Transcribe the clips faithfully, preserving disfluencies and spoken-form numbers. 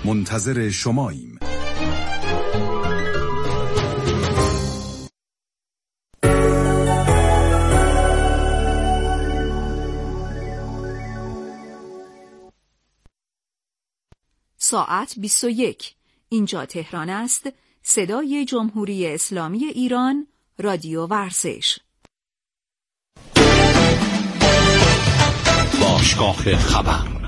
منتظر شماییم. ساعت بیست و یک. اینجا تهران است. صدای جمهوری اسلامی ایران، رادیو ورزش. باشگاه خبر.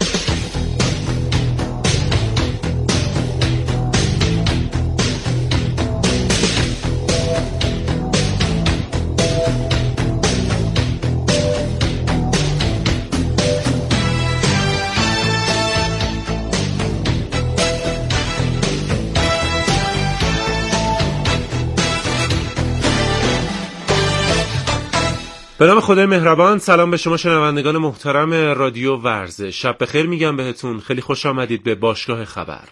به نام خدای مهربان. سلام به شما شنوندگان محترم رادیو ورزش. شب بخیر میگم بهتون. خیلی خوش آمدید به باشگاه خبر.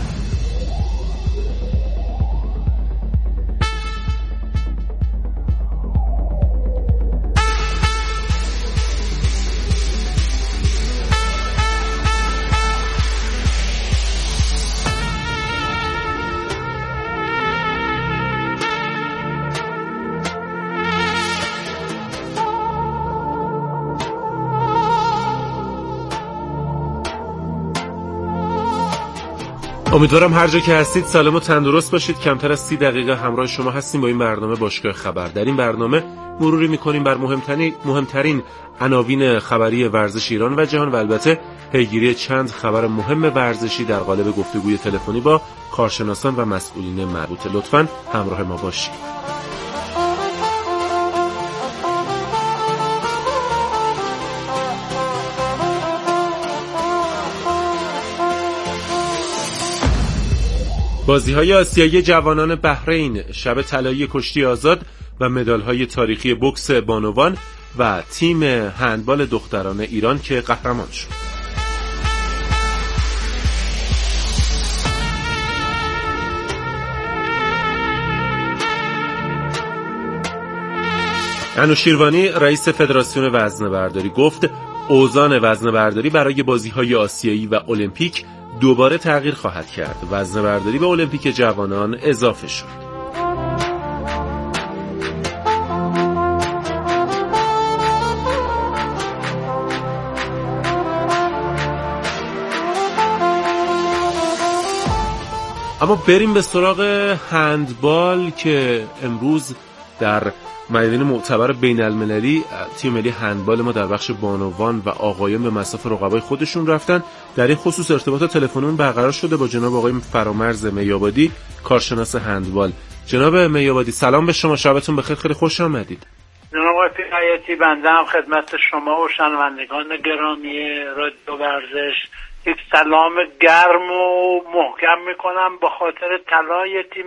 امیدوارم هر جا که هستید سالم و تندرست باشید. کمتر از سی دقیقه همراه شما هستیم با این برنامه باشگاه خبر. در این برنامه مروری میکنیم بر مهمترین مهمترین عناوین خبری ورزش ایران و جهان و البته پیگیری چند خبر مهم ورزشی در قالب گفتگوی تلفنی با کارشناسان و مسئولین مربوطه. لطفاً همراه ما باشید. بازی‌های آسیایی جوانان بحرین، شب طلایی کشتی آزاد و مدال‌های تاریخی بوکس بانوان و تیم هندبال دختران ایران که قهرمان شد. انوشیروانی رئیس فدراسیون وزنه‌برداری گفت اوزان وزنه‌برداری برای بازی‌های آسیایی و المپیک دوباره تغییر خواهد کرد. وزنه‌برداری به المپیک جوانان اضافه شد. اما بریم به سراغ هندبال که امروز در میدان معتبر بین المللی تیم ملی هندبال ما در بخش بانوان و آقایان به مصاف رقبای خودشون رفتن. در این خصوص ارتباط تلفنی برقرار شده با جناب آقای فرامرز میابادی، کارشناس هندبال. جناب میابادی سلام به شما، شبتون بخیر، خیلی خوش آمدید. جناب آقای پیرایتی، بنده هم خدمت شما و شنوندگان گرامی رادیو ورزش یک سلام گرم و محکم میکنم با خاطر طلای تیم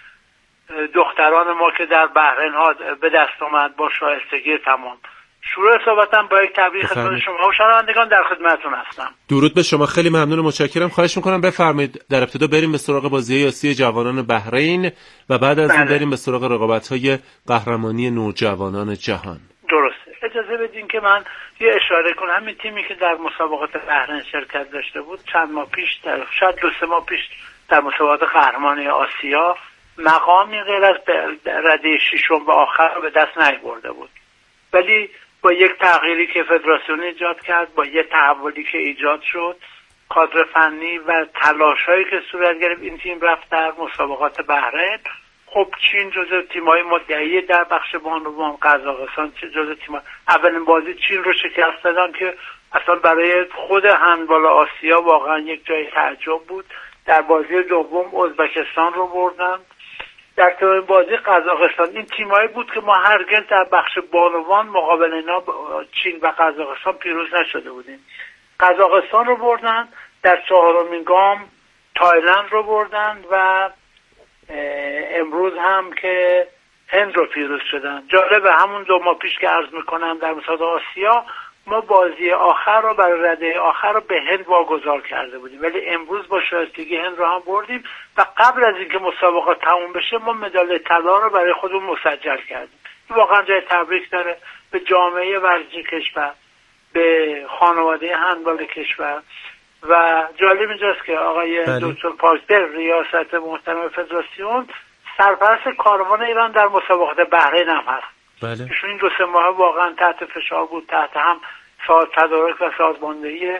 دختران ما که در بحرین ها به دست آمد با شایستگی تمام. شروع صحبتم با یک تبریک خدمت شما و شنوندگان در خدمتتون هستم. درود به شما، خیلی ممنون و متشکرم. خواهش میکنم بفرمایید در ابتدا بریم به سراغ بازی‌های آسیایی جوانان بحرین و بعد از این بریم به سراغ رقابت‌های قهرمانی نوجوانان جهان. درسته. اجازه بدین که من یه اشاره کنم. همین تیمی که در مسابقات بحرین شرکت داشته بود چند ماه پیش، در شاید دو سه ماه پیش در مسابقات قهرمانی آسیا مقامی غیر از رده ششم و آخر به دست نیاورده بود، ولی با یک تغییری که فدراسیون ایجاد کرد، با یک تحولی که ایجاد شد، کادر فنی و تلاش‌هایی که صورت گرفت، این تیم رفت در مسابقات بحرین. خب چین جزو تیم‌های مدعی در بخش بانوان، قزاقستان جزو تیم‌ها اولین بازی چین رو شکست دادن که اصلا برای خود هندبال آسیا واقعا یک جای تعجب بود. در بازی دوم ازبکستان رو بردن. در طول بازی قزاقستان. این تیمایی بود که ما هرگز در بخش بانوان مقابل اینا چین و قزاقستان پیروز نشده بودیم. قزاقستان رو بردن، در چهارمین گام تایلند رو بردن و امروز هم که هند رو پیروز شدن. جالبه همون دو ماه پیش که عرض میکنم در مسابقات آسیا ما بازی آخر رو برای رده آخر رو به هند واگذار کرده بودیم، ولی امروز با شایستگی هند رو هم بردیم و قبل از اینکه مسابقات تموم بشه ما مدال طلا رو برای خودمون مسجل کردیم. واقعا جای تبریک داره به جامعه ورزشی کشور، به خانواده هندبال کشور و جالب اینجاست که آقای دکتر پاکدل ریاست محترم فدراسیون سرپرست کاروان ایران در مسابقات بحرین هم هست. بله. ایشون این دو سه ماه واقعا تحت فشار بود، تحت هم ساز تدارک و سازماندهی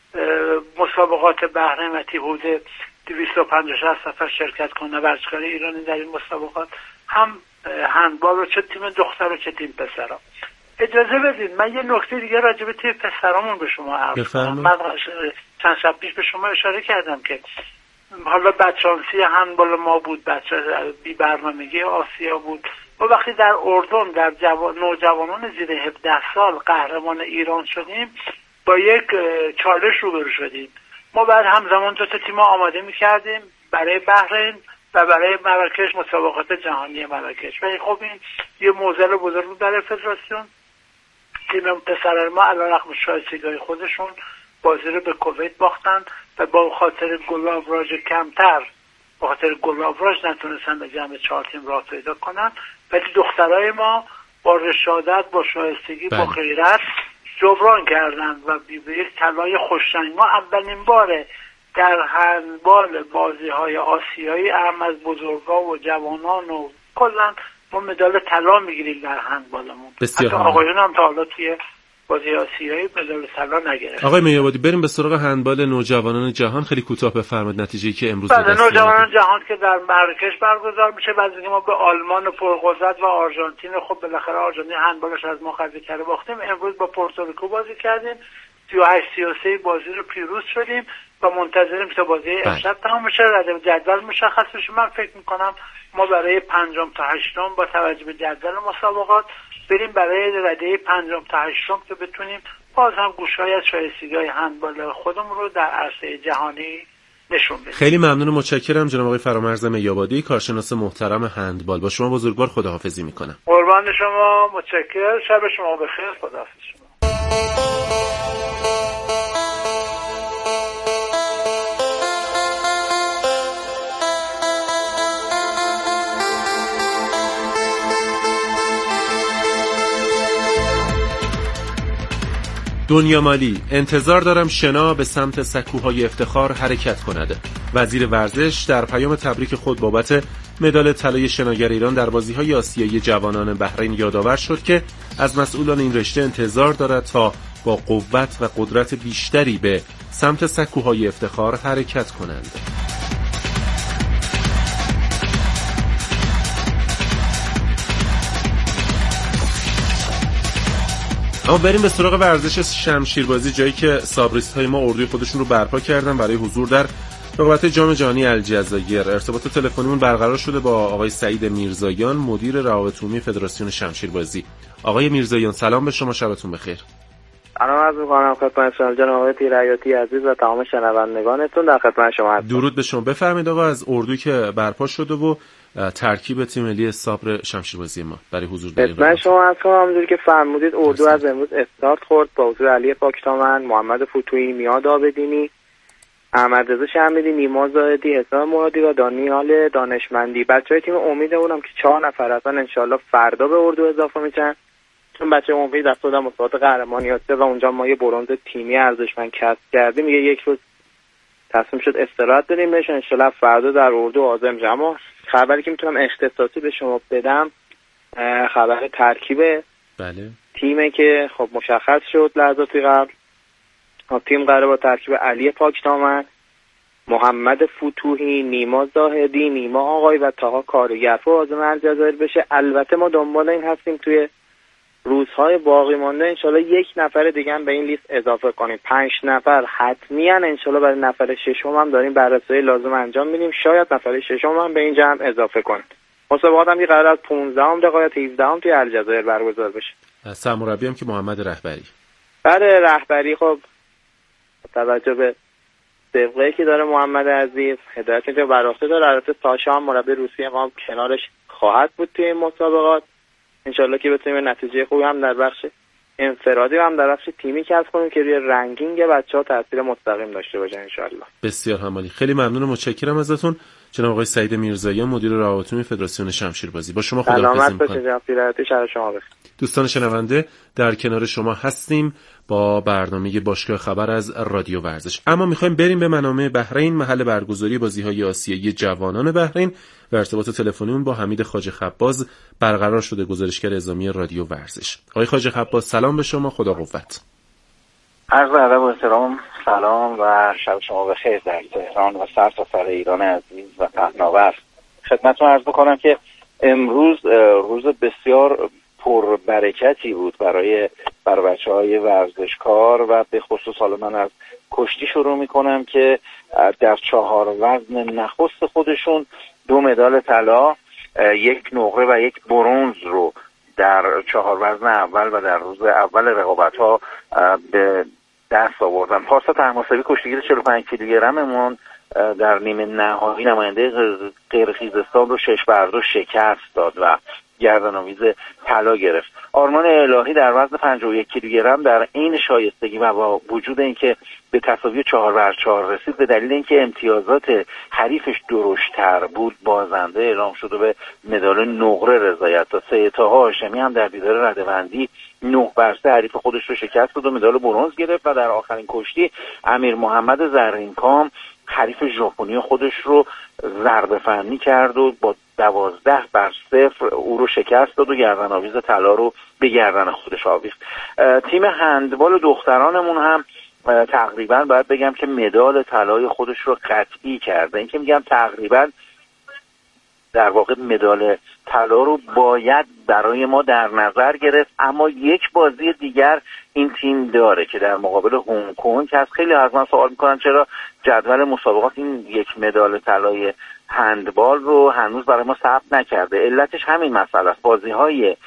مسابقات بحرین و تیبود دویست و پنجاه شصت نفر شرکت کنه ورزشکار ایرانی در این مسابقات، هم هندبال رو چه تیم دختر و چه تیم پسرا. اجازه بدید من یه نکته دیگه راجع به تیم پسرامون به شما عرض کنم. من چند شب پیش به شما اشاره کردم که حالا بدشانسی هندبال ما بود، بچه بی برنامگی آسیا بود. ما وقتی در اردن در جوان نوجوانان زیر هفده سال قهرمان ایران شدیم، با یک چالش روبرو شدیم. ما بعد همزمان دو تا تیم آماده می‌کردیم برای بحرین و برای مراکش، مسابقات جهانی مراکش. و خب این یه معضل بزرگ بود برای فدراسیون. تیم پسران ما علیرغم شایستگی خودشون بازی رو به کویت باختن و با خاطر گلاوراژ کمتر، با خاطر گلاوراژ نتونستن به جمع چهار تیم راه پیدا کنن. ولی دخترای ما با رشادت، با شایستگی، با غیرت جبران کردن و به یک طلای خوشرنگ. ما اولین باره در هندبال بازی‌های آسیایی هم از بزرگا و جوانان و کلا ما مدال طلا میگیریم در هندبالمون. حتی آقایون هم تا حالا توی بازی آسیایی مدال طلا نگرفتن. آقای میابادی بریم به سراغ هندبال نوجوانان جهان. خیلی کوتاه بفرمایید نتیجه‌ای که امروز به دست نوجوانان جهان که در مراکش برگزار میشه، بعد اینکه ما به آلمان پرقدرت و آرژانتین، خب بالاخره آرژانتین هندبالش از ما قوی تر باختیم. امروز با پورتوریکو بازی کردیم، سی و هشت سی و سه بازی رو پیروز شدیم و منتظریم تا بازی امشب تمام بشه، رده جدول مشخص بشه. من فکر میکنم ما برای پنجم تا هشتم با توجه به جدول مسابقات بریم برای رده پنجم تا هشتم که بتونیم باز هم گوشه‌ای از شایستگی‌های هندبال خودمون رو در عرصه جهانی نشون بدیم. خیلی ممنون و متشکرم جناب آقای فرامرز میابادی، کارشناس محترم هندبال. با شما بزرگوار خداحافظی میکنم. قربان شما، متشکرم. شب شما بخیر. خداحافظ شما. دنیا مالی: انتظار دارم شنا به سمت سکوهای افتخار حرکت کند. وزیر ورزش در پیام تبریک خود بابت مدال طلای شناگر ایران در بازی‌های آسیایی جوانان بحرین یادآور شد که از مسئولان این رشته انتظار دارد تا با قوت و قدرت بیشتری به سمت سکوهای افتخار حرکت کنند. اما بریم به سراغ ورزش شمشیربازی، جایی که سابریست‌های ما اردوی خودشون رو برپا کردن برای حضور در رقابت جام جهانی الجزایر. ارتباط تلفنیمون برقرار شده با آقای سعید میرزایان، مدیر روابط عمومی فدراسیون شمشیربازی. آقای میرزایان سلام به شما، شبتون بخیر. سلام عرض می‌کنم خدمت شما جناب آقای پیرحیاتی عزیز و تمام شنوندگانتون. در خدمت شما هستم. درود به شما. بفرمایید آقا، از اردویی که برپا شده و ترکیب تیم ملی صبر شمشیربازی ما برای حضور در این من شما هستم. همونجوری که فرمودید اردو از امروز استارت خورد با حضور علی پاکتامن، محمد فتوحی، میاد آبدینی، احمد رضا شهمیدی، نیما زاهدی، حسام مرادی و دانیال دانشمندی. بچهای تیم امیدمونم که چهار نفر هستن انشالله فردا به اردو اضافه میشن، چون بچه امید دست دادن مسابقات قهرمانی آسیا و اونجا ما یه برنز تیمی ارزشمند کسب کردیم. یه یک روز تصمیم شد استراحت بدیم بهش، انشالله فردا در اردو حاضر میشن. اما خبری که میتونم اختصاصی به شما بدم خبر ترکیب بله تیمه که خب مشخص شد لحظاتی قبل. تیم قراره با ترکیب علی پاکتامن، محمد فتوحی، نیما زاهدی، نیما آقای و طاها کارگر عازم الجزایر بشه. البته ما دنبال این هستیم توی روزهای باقی مانده انشالله یک نفر دیگه هم به این لیست اضافه کنیم. پنج نفر حتمی ان انشالله. برای نفر ششم هم داریم بررسی لازم انجام میدیم، شاید نفر ششم هم به این جمع اضافه کنیم. مسابقات هم قرار از پانزدهم دقایق تا هفدهم توی الجزایر برگزار بشه. سرمربی هم که محمد رهبری. بله رهبری خب توجه به سابقه‌ای که داره محمد عزیز، هدایتی که برآورده داره. البته ساشا هم مربی روسیه ما کنارش خواهد بود توی این مسابقات. انشالله که بتونیم نتیجه خوبی هم در بخش انفرادی و هم در بخش تیمی کسب کنیم که روی رنکینگ بچه‌ها تاثیر مستقیم داشته باشه انشالله. بسیار همالی. خیلی ممنون و متشکرم ازتون جناب آقای سعید میرزایان، مدیر روابط عمومی فدراسیون شمشیربازی. با شما خداحافظی می‌کنم. سلامت باشید جناب پیرحیاتی، شب شما بخیر. دوستان شنونده، در کنار شما هستیم با برنامه باشگاه خبر از رادیو ورزش. اما میخوایم بریم به منامه بحرین، محل برگزاری بازی‌های آسیایی جوانان بحرین و ارتباط تلفنیمون با حمید خواجه خباز برقرار شده، گزارشگر اعزامی رادیو ورزش. آقای خواجه خباز سلام به شما، خدا قوت. عرض ادب و احترام، سلام و شب شما بخیر در تهران و سرتاسر ایران عزیز و پهناور. خدمتتون عرض بکنم که امروز روز بسیار پربرکتی بود برای برای بچه‌های ورزشکار و به خصوص حالا من از کشتی شروع میکنم که در چهار وزن نخست خودشون دو مدال طلا، یک نقره و یک برنز رو در چهار وزن اول و در روز اول رقابت‌ها به دست آوردن. پارسا طهماسبی کشتیگیر چهل و پنج کیلوگرممون در نیمه نهایی نماینده قرقیزستان رو شش بر دو شکست داد و گردن‌آویز طلا گرفت. آرمان الهی در وزن پنجاه و یک کیلوگرم در عین شایستگی و با وجود اینکه به تساوی چهار بر چهار رسید، به دلیل اینکه امتیازات حریفش درشت‌تر بود بازنده اعلام شد و به مدال نقره رضایت داد. سید طه هاشمی هم در دیدار رده‌بندی نه بر سه حریف خودش رو شکست داد و مدال برنز گرفت و در آخرین کشتی امیر محمد زرینکام حریف ژاپنی خودش رو ضربه فنی کرد و با دوازده بر صفر او رو شکست داد و گردن‌آویز طلا رو به گردن خودش آویخت. تیم هندبال دخترانمون هم تقریبا باید بگم که مدال طلای خودش رو قطعی کرده. این که میگم تقریبا، در واقع مدال طلا رو باید برای ما در نظر گرفت، اما یک بازی دیگر این تیم داره که در مقابل هنگ کنگ که از خیلی از من سوال میکنن چرا جدول مسابقات این یک مدال طلای هندبال رو هنوز برای ما ثبت نکرده. علتش همین مسئله است. بازی‌های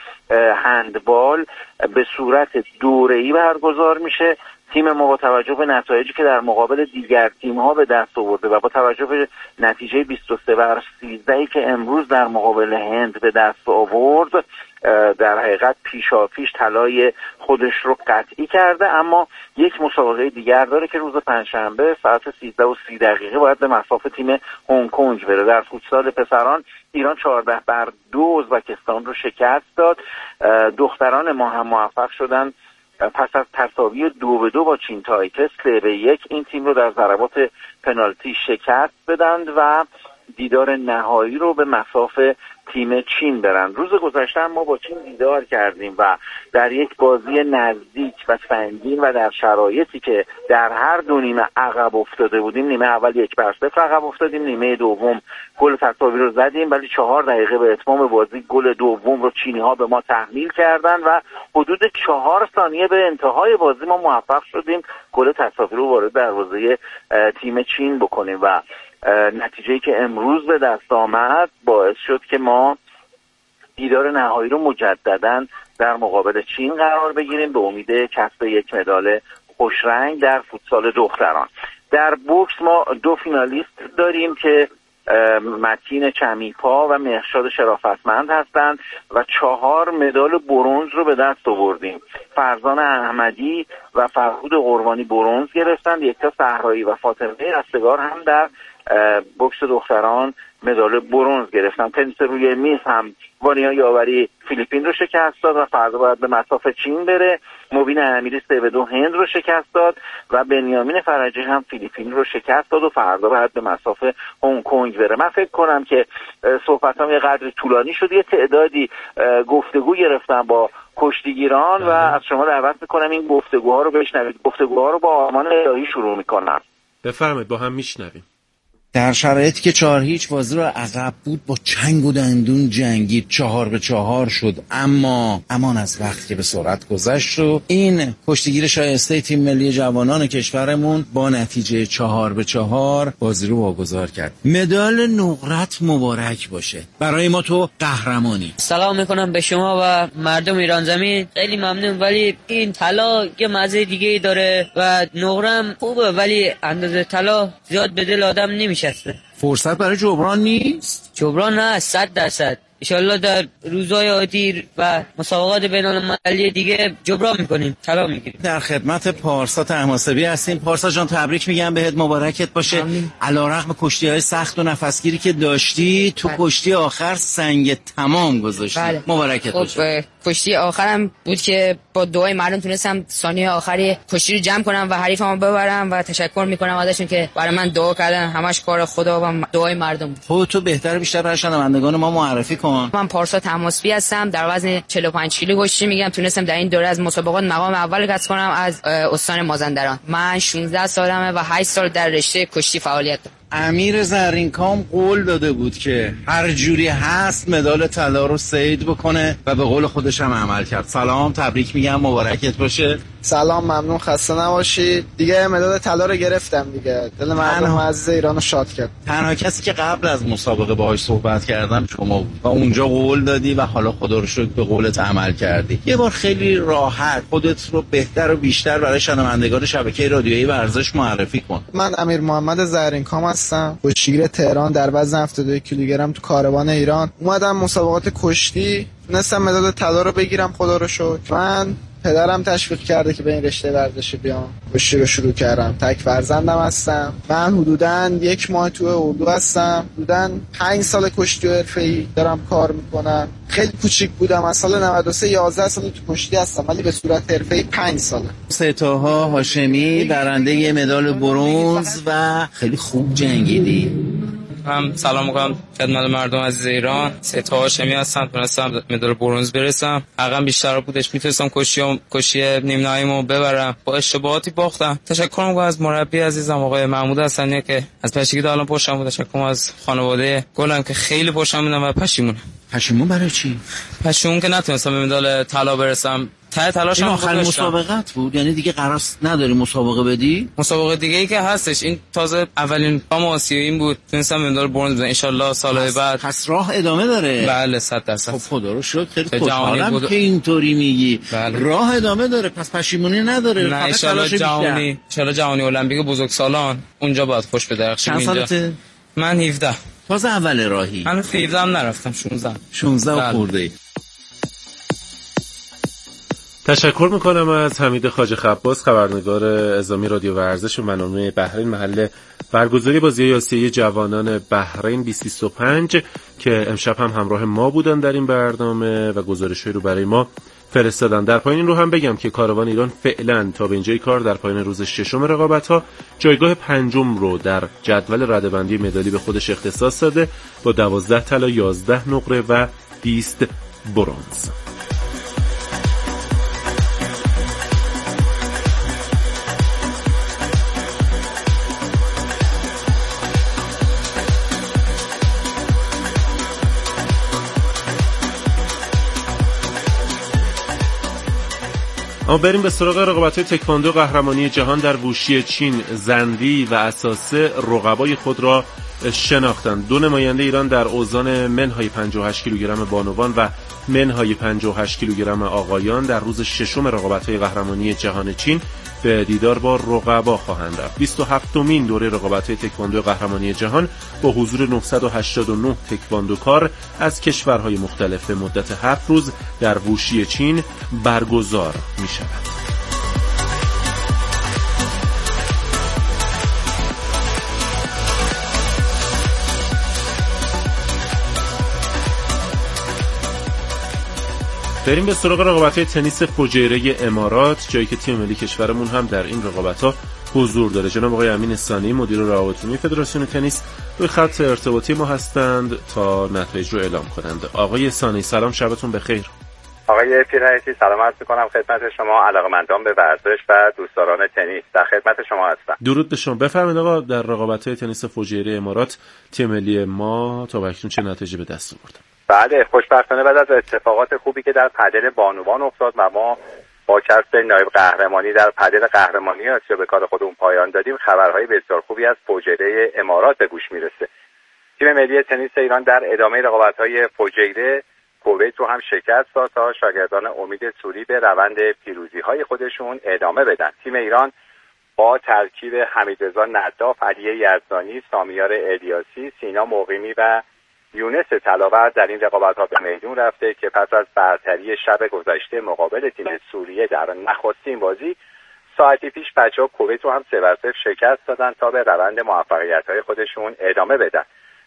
هندبال به صورت دوره‌ای برگزار میشه. تیم ما با توجه به نتایجی که در مقابل دیگر تیم‌ها به دست آورده و با توجه به نتیجه بیست و سه بر سیزده که امروز در مقابل هند به دست آورد، در حقیقت پیشاپیش طلای خودش رو قطعی کرده. اما یک مسابقه دیگر داره که روز پنجشنبه ساعت سیزده و سی دقیقه باید به مصاف تیم هنگ کنگ بره. در فوتسال پسران ایران چهارده بر دو ازبکستان رو شکست داد. دختران ما هم موفق شدن پس از تساوی دو به دو با چین تایپه سه به یک این تیم رو در ضربات پنالتی شکست بدند و دیدار نهایی رو به مصاف تیم چین برند. روز گذشته ما با چین دیدار کردیم و در یک بازی نزدیک و سنگین و در شرایطی که در هر دو نیمه عقب افتاده بودیم، نیمه اول یک بر صفر عقب افتادیم، نیمه دوم گل تساوی رو زدیم، ولی چهار دقیقه به اتمام بازی گل دوم رو چینی ها به ما تحمیل کردن و حدود چهار ثانیه به انتهای بازی ما موفق شدیم گل تساوی رو وارد دروازه تیم چین بکنیم و نتیجه‌ای که امروز به دست آمد باعث شد که ما دیدار نهایی رو مجدداً در مقابل چین قرار بگیریم به امید کسب یک مدال خوشرنگ در فوتسال دختران. در بوکس ما دو فینالیست داریم که متین چمیپا و مهرشاد شرافتمند هستند و چهار مدال برنز رو به دست آوردیم. فرزان احمدی و فرهود قربانی برنز گرفتند، یکتا صحرایی و فاطمه رستگار هم در بوکس دختران مدال برنز گرفتن. تنیس روی میز هم وانیا یاوری فیلیپین رو شکست داد و فردا باید به مصاف چین بره. مبین امیری سه به دو هند رو شکست داد و بنیامین فرجی هم فیلیپین رو شکست داد و فردا باید به مصاف هنگ کنگ بره. من فکر کنم که صحبتام یه قدری طولانی شد، یه تعدادی گفتگو گرفتم با کشتیگیران و از شما دعوت میکنم این گفتگوها رو بشنوید. گفتگوها رو با آرمان الهی شروع میکنم. بفرمایید، با هم میشنویم. در شرایطی که چهار هیچ بازی رو عقب بود با چنگ و دندون جنگید، چهار به چهار شد، اما امان از وقت که به سرعت گذشت و این کشتیگیر شایسته تیم ملی جوانان کشورمون با نتیجه چهار به چهار بازی رو واگذار کرد. مدال نقرت مبارک باشه، برای ما تو قهرمانی. سلام میکنم به شما و مردم ایران زمین، خیلی ممنون، ولی این طلا یه مزه دیگه ای داره و نقرم خوبه ولی اندازه طلا زیاد به دل آدم نمیشه. فرصت برای جبران نیست؟ جبران نه، صد درصد انشالله در روزهای آتی و مسابقات بین‌المللی دیگه جبران میکنیم، طلا میگیریم. در خدمت پارسا طهماسبی هستیم. پارسا جان تبریک میگم بهت، مبارکت باشه. علیرغم کشتی‌های سخت و نفسگیری که داشتی تو بله. کشتی آخر سنگ تمام گذاشتی. بله. مبارکت خب باشه. کشتی آخرم بود که با دعای مردم تونستم ثانیه آخری کشتی رو جمع کنم و حریفمو ببرم و تشکر میکنم ازشون که برای من دعا کردن. همش کار خدا و دعای مردم. خودتو بهتر بیشتر برای شنوندگان ما معرفی کن. من پارسا طهماسبی هستم، در وزن چهل و پنج کیلو کشتی میگم. تونستم در این دوره از مسابقات مقام اول کسب کنم از استان مازندران. من شانزده سالمه و هشت سال در رشته کشتی فعالیت دارم. امیر زرینکام قول داده بود که هر جوری هست مدال طلا رو صید بکنه و به قول خودش هم عمل کرد. سلام، تبریک میگم، مبارکت باشه. سلام، ممنون، خسته نباشید. دیگه مدال طلا رو گرفتم دیگه. دل مردم عزیز ایرانو شاد کرد. تنها کسی که قبل از مسابقه باهاش صحبت کردم شما بود و اونجا قول دادی و حالا خدا رو شکر به قولت عمل کردی. یه بار خیلی راحت خودت رو بهتر و بیشتر برای شنوندگان شبکه رادیویی ورزش معرفی کن. من امیر محمد زرینکام هستم، کشتیگیر تهران، در وزن هفتاد و دو کیلوگرم تو کاروان ایران. اومدم مسابقات کشتی، تونستم مدال طلا رو بگیرم خدا رو شکر. من پدرم تشویق کرده که به این رشته ورزشی بیام، کشتی رو شروع کردم. تک فرزندم هستم. من حدوداً یک ماه تو اردو هستم. حدوداً پنج سال کشتی و حرفه‌ای دارم کار میکنم. خیلی کوچیک بودم، از سال نود و سه یازده سال تو کشتی هستم، ولی به صورت حرفه‌ای پنج ساله. ستاها هاشمی برنده مدال برنز و خیلی خوب جنگیدی. هم سلام میکنم خدمت مردم عزیز ایران. ستا هاشمی هستم، تونستم مدال برنز برسم. حقا بیشتر بودش، میتونستم کشتی کشتی نیم نهاییمو ببرم، با اشتباهاتی باختم. تشکر میکنم از مربی عزیزم آقای محمود حسنی که از پشتگی الان پشتم بود. تشکر از خانواده گلم که خیلی پشتم بودن و پشیمونم. پشیمون برای چی؟ پشیمون که نتونستم به مدال طلا برسم. ته تلاشم آخر مسابقات بود، یعنی دیگه قرار نداری مسابقه بدی؟ مسابقه دیگه ای که هستش، این تازه اولین پام آسیایی این بود، تونستم مدال برنز بزنم. ان شاءالله سالهای بعد. پس راه ادامه داره. بله صد درصد. خب خدا رو شکر، خیلی خوشحالم بود که اینطوری میگی. بله. راه ادامه داره، پس پشیمونی نداره. نه ان شاءالله جهانی، ان شاءالله جهانی المپیک بزرگسالان اونجا باید خوش بدرخشیم. چند سالته؟ من هفده. تازه اول راهی. من هفده هم نرفتم، شانزده. شانزده خورده. تشکر میکنم از حمید خواجه خباس، خبرنگار اعزامی رادیو ورزش و منابع بحرین، محل برگزاری بازی‌های آسیایی جوانان بحرین بیست بیست و پنج که امشب هم همراه ما بودن در این برنامه و گزارش‌هایی رو برای ما فرستادن. در پایین این رو هم بگم که کاروان ایران فعلا تا به اینجای کار در پایان روز ششم رقابت‌ها جایگاه پنجم رو در جدول رده‌بندی مدالی به خودش اختصاص داده با دوازده طلا، یازده نقره و بیست برنز. اما بریم به سراغ رقابت‌های تکواندو قهرمانی جهان در ووشی چین. زندی و اساسه رقبای خود را شناختند. دو نماینده ایران در اوزان منهای پنجاه و هشت کیلوگرم بانوان و منهای پنجاه و هشت کیلوگرم آقایان در روز ششم رقابت‌های قهرمانی جهان چین به دیدار با رقبا خواهند رفت. بیست و هفتمین دوره رقابت‌های تکواندو قهرمانی جهان با حضور نهصد و هشتاد و نه تکواندوکار از کشورهای مختلف به مدت هفت روز در ووشی چین برگزار می‌شود. بریم به سراغ رقابت‌های تنیس فجیره امارات، جایی که تیم ملی کشورمون هم در این رقابت‌ها حضور داره. جناب آقای امین ثانی مدیر روابط عمومی فدراسیون تنیس روی خط ارتباطی ما هستند تا نتایج رو اعلام کنند. آقای ثانی سلام، شبتون بخیر. آقای پیرایتی سلام عرض می‌کنم خدمت شما علاقه‌مندان به ورزش و دوستداران تنیس. در خدمت شما هستم. درود به شما. بفرمایید آقا، در رقابت‌های تنیس فجیره امارات تیم ملی ما تا اکنون چه نتایجی به دست آورد؟ بله، خوشبختانه بعد از اتفاقات خوبی که در پدل بانوان افتاد و ما با کسب نایب قهرمانی در پدل قهرمانی آسیا به کار خودمون پایان دادیم، خبرهای بسیار خوبی از فجیره امارات به گوش میرسه. تیم ملی تنیس ایران در ادامه رقابت‌های فجیره کویت رو هم شکست داد تا شاگردان امید سوری به روند پیروزی‌های خودشون ادامه بدن. تیم ایران با ترکیب حمیدرضا نداف، علی یزدانی، سامیار الیاسی، سینا مقیمی و یونس طلاور در این رقابت‌ها به میدون رفته که پس از برتری شب گذشته مقابل تیم سوریه در نخستین بازی ساعتی پیش بچه‌ها کویت رو هم سه بر صفر شکست دادن تا به روند موفقیت‌های خودشون ادامه بدن.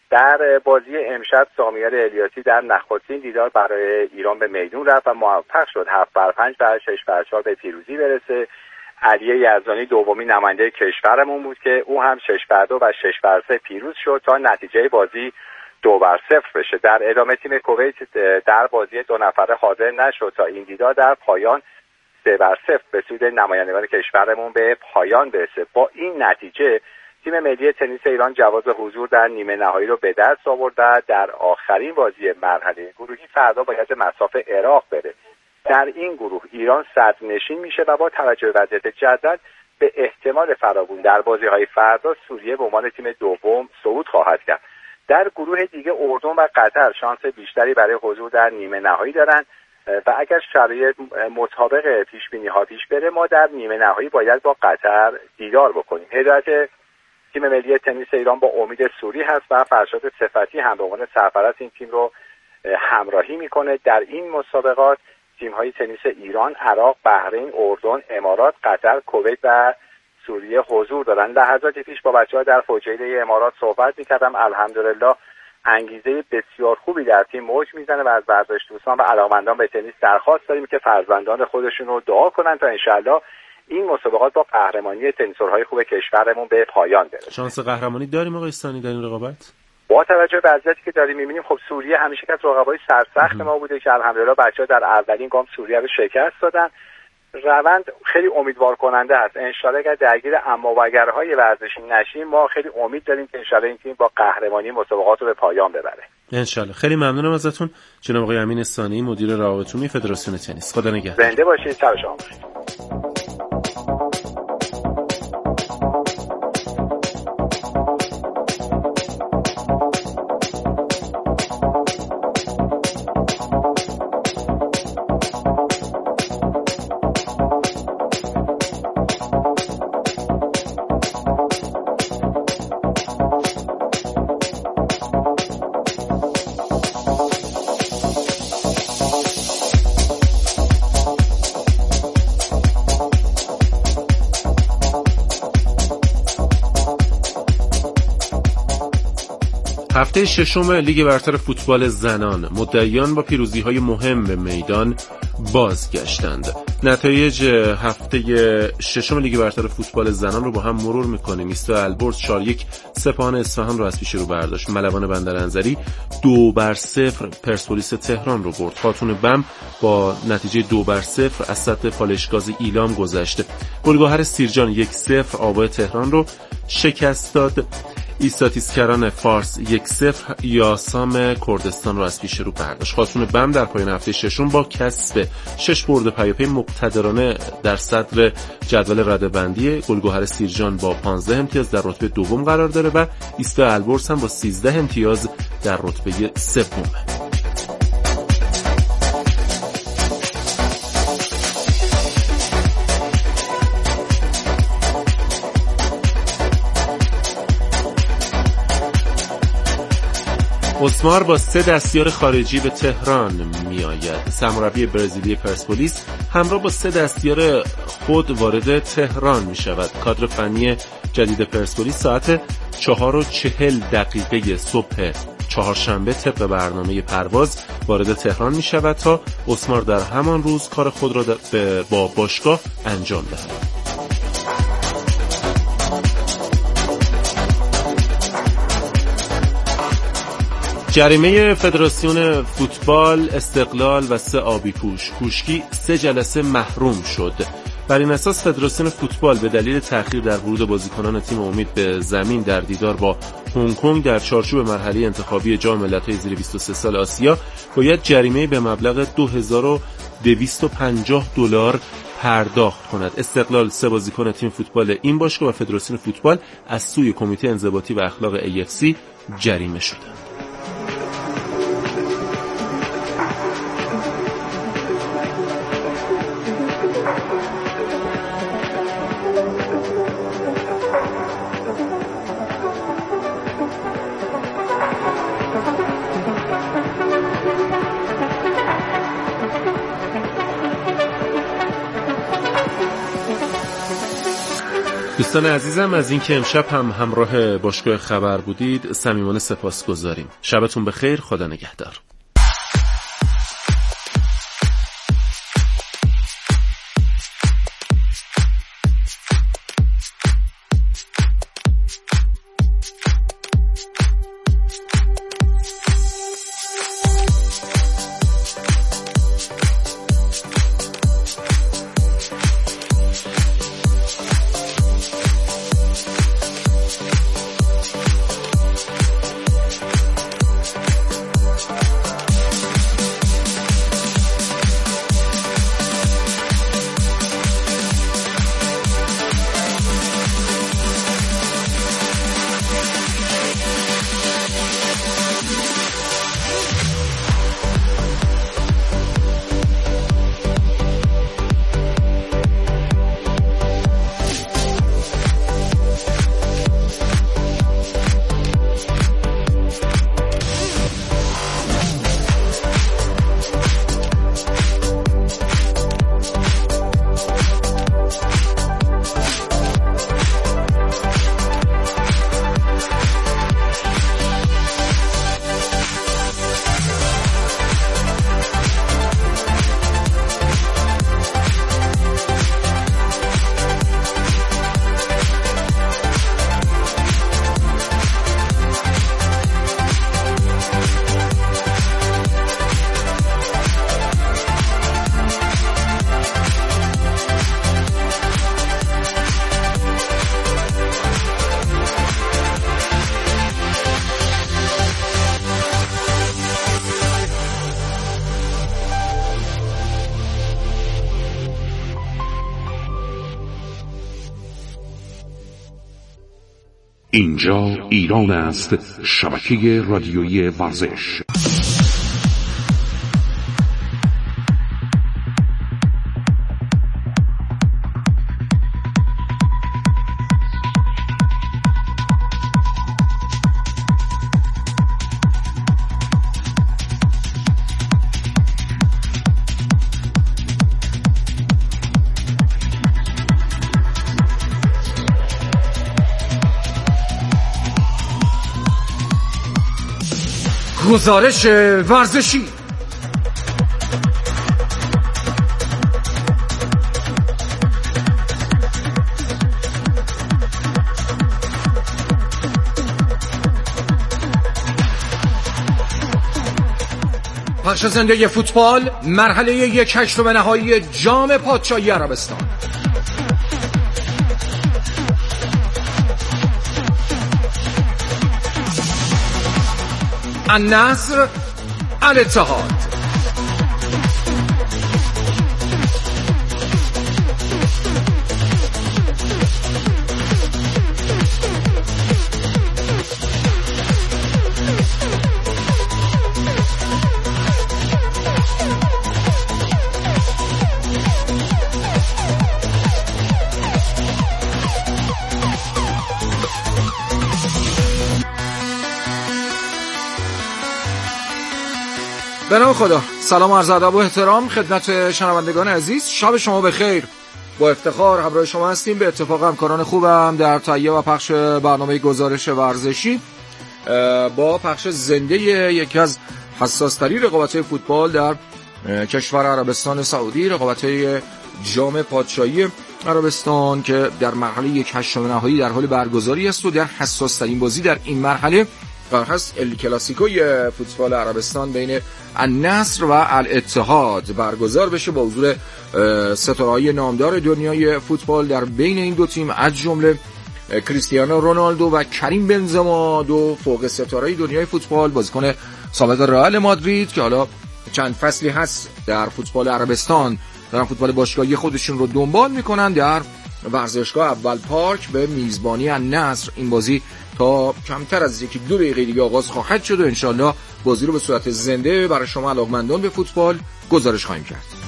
در بازی امشب سامیار الیاسی در نخستین دیدار برای ایران به میدون رفت و موفق شد هفت بر پنج و شش بر چهار به پیروزی برسه. علی یزدانی دومین نماینده کشورمون بود که او هم شش بر دو و شش بر سه پیروز شد تا نتیجه بازی دو بر صفر بشه. در ادامه تیم کویت در بازی دو نفره حاضر نشد تا این دیدار در پایان سه بر صفر به سود نمایندگان کشورمون به پایان برسه. با این نتیجه تیم ملی تنیس ایران جواز حضور در نیمه نهایی رو به دست آورد و در آخرین بازی مرحله گروهی فردا باید به مصاف عراق بره. در این گروه ایران صدر نشین میشه و با توجه به وضعیت جدول به احتمال فراوون در بازی‌های فردا سوریه به عنوان تیم دوم صعود خواهد کرد. در گروه دیگه اردن و قطر شانس بیشتری برای حضور در نیمه نهایی دارن و اگر شرایط مطابق پیش بینی ها پیش بره ما در نیمه نهایی باید با قطر دیدار بکنیم. هدایت تیم ملی تنیس ایران با امید سوری هست و فرشاد صفتی هم به عنوان سرپرست این تیم رو همراهی میکنه. در این مسابقات تیم‌های تنیس ایران، عراق، بحرین، اردن، امارات، قطر، کویت و سوریه حضور دارن. لحظاتی پیش با بچه‌ها در فوجیده امارات صحبت می‌کردم. الحمدلله انگیزه بسیار خوبی در تیم موج میزنه و از ورزش دوستان و علاقه‌مندان به تنیس درخواست داریم که فرزندان خودشون رو دعا کنن تا انشالله این مسابقات با قهرمانی تنیسورهای خوب کشورمون به پایان برسه. شانس قهرمانی داریم آقای استانی در این رقابت؟ با توجه به وضعیتی که داریم می‌بینیم خب سوریه همیشه که از رقابای سرسخت ما بوده که الحمدلله بچه‌ها در اولین گام سوریه رو شکست دادن. روند خیلی امیدوار کننده است. انشالله اگر درگیر اما و اگرهای ورزشی نشیم ما خیلی امید داریم که انشالله این تیم با قهرمانی مسابقات رو به پایان ببره. انشالله. خیلی ممنونم ازتون جناب آقای امین استانی، مدیر روابط عمومی فدراسیون تنیس. خدا نگهدار. زنده باشید. شب شما بخیر. هفته ششم لیگ برتر فوتبال زنان مدعیان با پیروزی‌های مهم به میدان بازگشتند. نتایج هفته ششم لیگ برتر فوتبال زنان رو با هم مرور می‌کنیم. ایستا البرز چهار یک سپاهان اصفهان رو از پیش رو برداشت. ملوان بندرانزلی دو بر صفر پرسپولیس تهران رو برد. خاتون بم با نتیجه دو بر صفر از سد پالشگاز ایلام گذشت. گلگهر سیرجان یک صفر آبای تهران رو شکست داد. ایستاتیسکران فارس یک صفر یاسام کردستان رو از پیش رو برداشت. خاتون بم در پایان هفته ششم با کسب شش برد پیاپی مقتدرانه در صدر جدول رده‌بندی. گلگهر سیرجان با پانزده امتیاز در رتبه دوم قرار داره و ایستا البرز هم با سیزده امتیاز در رتبه سومه. اسمار با سه دستیار خارجی به تهران می آید. سرمربی برزیلی پرسپولیس همراه با سه دستیار خود وارد تهران می شود. کادر فنی جدید پرسپولیس ساعت چهار و چهل دقیقه صبح چهارشنبه طبق برنامه پرواز وارد تهران می شود تا اسمار در همان روز کار خود را با باشگاه انجام دهد. جریمه فدراسیون فوتبال استقلال و سه آبی پوش کوشکی سه جلسه محروم شد. بر این اساس فدراسیون فوتبال به دلیل تأخیر در ورود بازیکنان تیم امید به زمین در دیدار با هنگ کنگ در چارچوب مرحله انتخابی جام ملت‌های زیر بیست و سه سال آسیا باید جریمه به مبلغ دو هزار و دویست و پنجاه دلار پرداخت کند. استقلال سه بازیکن تیم فوتبال این باشگاه و فدراسیون فوتبال از سوی کمیته انضباطی و اخلاق ای اف سی جریمه شدند. دوستان عزیزم از اینکه امشب هم همراه باشگاه خبر بودید صمیمانه سپاسگزاریم. شبتون بخیر، خدا نگهدار. اینجا ایران است، شبکه رادیویی ورزش. گزارش ورزشی. پخش زنده فوتبال، مرحله یک هشتم نهایی جام پادشاهی عربستان. النصر الاتحاد. به نام خدا. سلام و عرض ادب و احترام خدمت شنوندگان عزیز. شب شما بخیر. با افتخار همراه شما هستیم. به اتفاق همکاران خوبم در تهیه و پخش برنامه گزارش ورزشی با پخش زنده یکی از حساس‌ترین رقابت‌های فوتبال در کشور عربستان سعودی، رقابت‌های جام پادشاهی عربستان که در مرحله یک هشتم نهایی در حال برگزاری است و در حساس‌ترین بازی در این مرحله قرار هست ال کلاسیکوی فوتبال عربستان بین النصر و الاتحاد برگزار بشه با حضور ستاره‌های نامدار دنیای فوتبال در بین این دو تیم، از جمله کریستیانو رونالدو و کریم بنزما، دو فوق ستاره دنیای فوتبال، بازیکن سابق رئال مادرید که حالا چند فصلی هست در فوتبال عربستان دارن فوتبال باشگاهی خودشون رو دنبال میکنن. در ورزشگاه اول پارک به میزبانی النصر این بازی تا کمتر از یکی دو دقیقه دیگه آغاز خواهد شد و انشالله بازی رو به صورت زنده برای شما علاقمندان به فوتبال گزارش خواهیم کرد.